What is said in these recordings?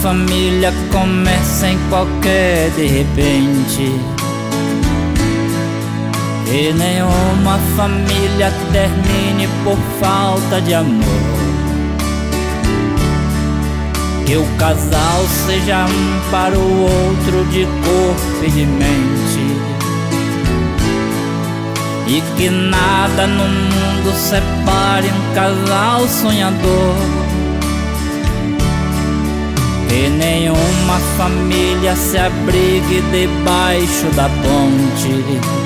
família começa em qualquer de repente, e nenhuma família termine por falta de amor. Que o casal seja um para o outro de corpo e de mente, e que nada no mundo separe um casal sonhador. Que nenhuma família se abrigue debaixo da ponte,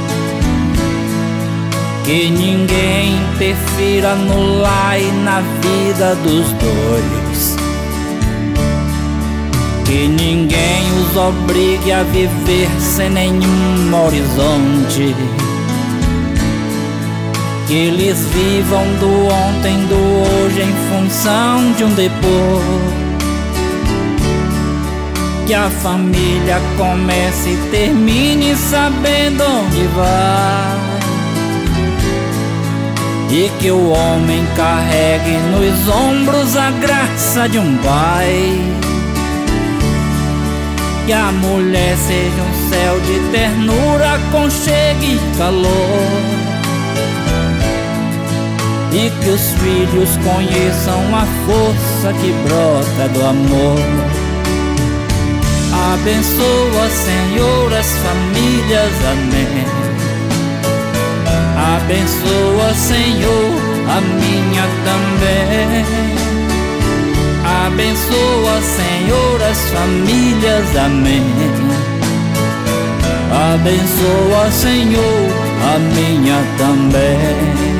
que ninguém interfira no lar e na vida dos dois, que ninguém os obrigue a viver sem nenhum horizonte, que eles vivam do ontem, do hoje em função de um depois. Que a família comece e termine sabendo onde vai, e que o homem carregue nos ombros a graça de um pai. Que a mulher seja um céu de ternura, aconchego e calor, e que os filhos conheçam a força que brota do amor. Abençoa, Senhor, as famílias, amém. Abençoa, Senhor, a minha também. Abençoa, Senhor, as famílias, amém. Abençoa, Senhor, a minha também.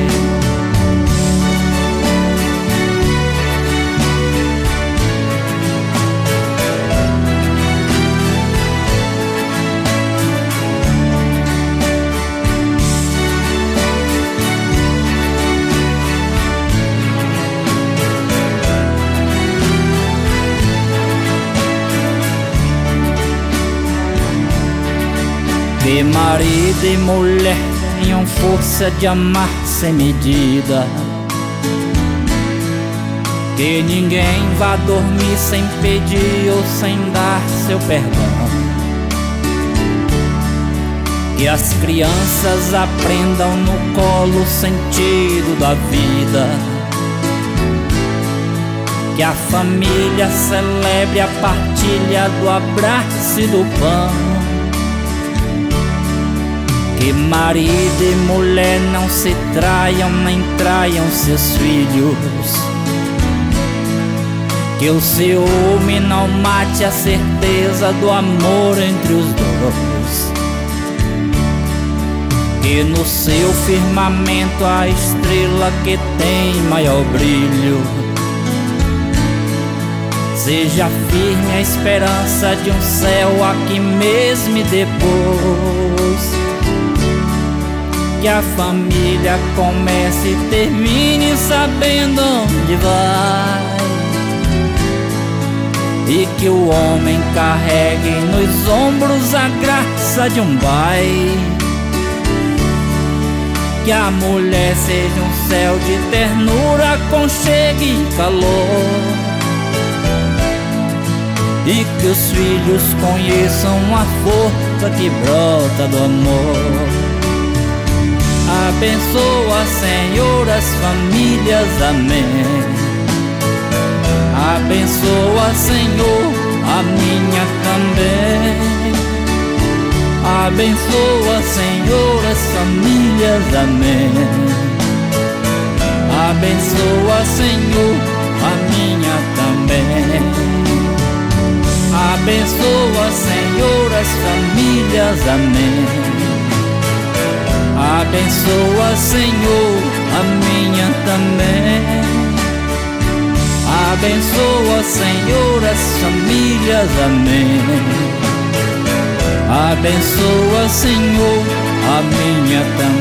Que marido e mulher tenham força de amar sem medida, que ninguém vá dormir sem pedir ou sem dar seu perdão. Que as crianças aprendam no colo o sentido da vida, que a família celebre a partilha do abraço e do pão. Que marido e mulher não se traiam nem traiam seus filhos, que o ciúme não mate a certeza do amor entre os dois. Que no seu firmamento a estrela que tem maior brilho seja firme a esperança de um céu aqui mesmo e depois. Que a família comece e termine sabendo onde vai, e que o homem carregue nos ombros a graça de um pai. Que a mulher seja um céu de ternura, aconchego e calor, e que os filhos conheçam a força que brota do amor. Abençoa, Senhor, as famílias, amém. Abençoa, Senhor, a minha também. Abençoa, Senhor, as famílias, amém. Abençoa, Senhor, a minha também. Abençoa, Senhor, as famílias, amém. Abençoa, Senhor, a minha também. Abençoa, Senhor, as famílias, amém. Abençoa, Senhor, a minha também.